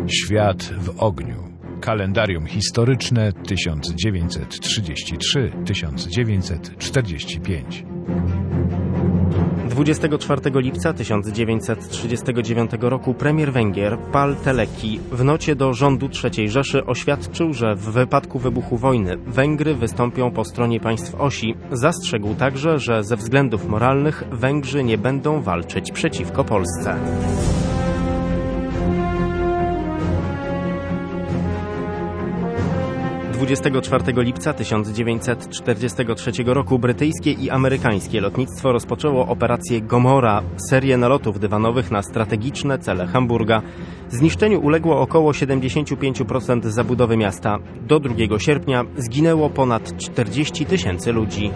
Świat w ogniu. Kalendarium historyczne 1933-1945. 24 lipca 1939 roku premier Węgier Pál Teleki w nocie do rządu III Rzeszy oświadczył, że w wypadku wybuchu wojny Węgry wystąpią po stronie państw osi. Zastrzegł także, że ze względów moralnych Węgrzy nie będą walczyć przeciwko Polsce. – 24 lipca 1943 roku brytyjskie i amerykańskie lotnictwo rozpoczęło operację Gomora, serię nalotów dywanowych na strategiczne cele Hamburga. Zniszczeniu uległo około 75% zabudowy miasta. Do 2 sierpnia zginęło ponad 40 000 ludzi.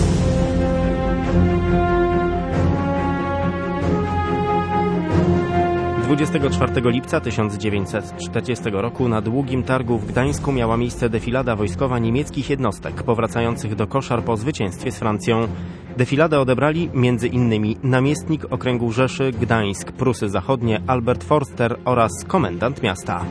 24 lipca 1940 roku na Długim Targu w Gdańsku miała miejsce defilada wojskowa niemieckich jednostek powracających do koszar po zwycięstwie z Francją. Defiladę odebrali m.in. namiestnik okręgu Rzeszy, Gdańsk, Prusy Zachodnie Albert Forster oraz komendant miasta.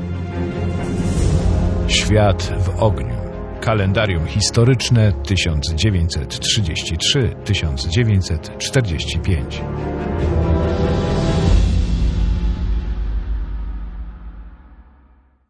Świat w ogniu. Kalendarium historyczne 1933-1945.